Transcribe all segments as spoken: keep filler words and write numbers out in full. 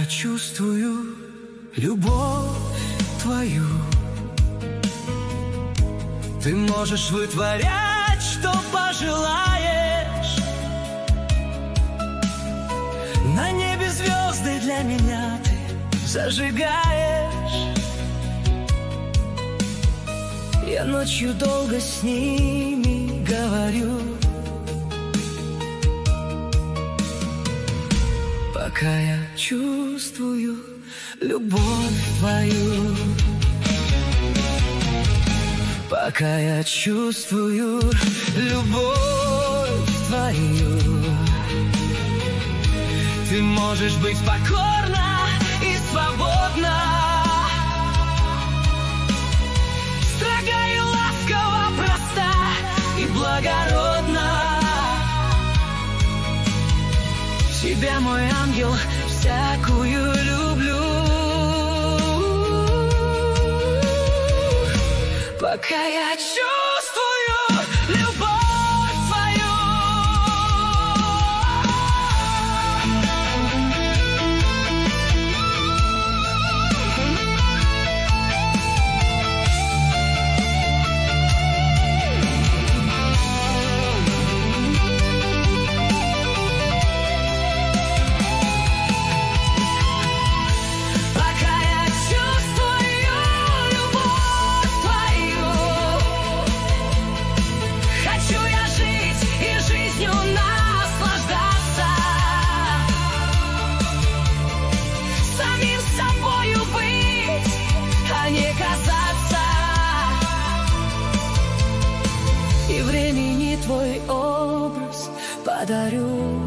чувствую любовь твою. Ты можешь вытворять, что пожелаешь. На небе звезды для меня ты зажигаешь. Я ночью долго с ними говорю, пока я чувствую любовь твою. Пока я чувствую любовь твою. Ты можешь быть покорна и свободна, строга и ласкова, проста и благородна. Тебя, мой ангел, всякую люблю. Пока я чувствую любовь твою. И времени твой образ подарю.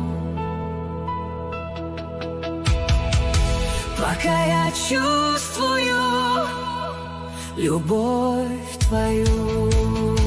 Пока я чувствую любовь твою.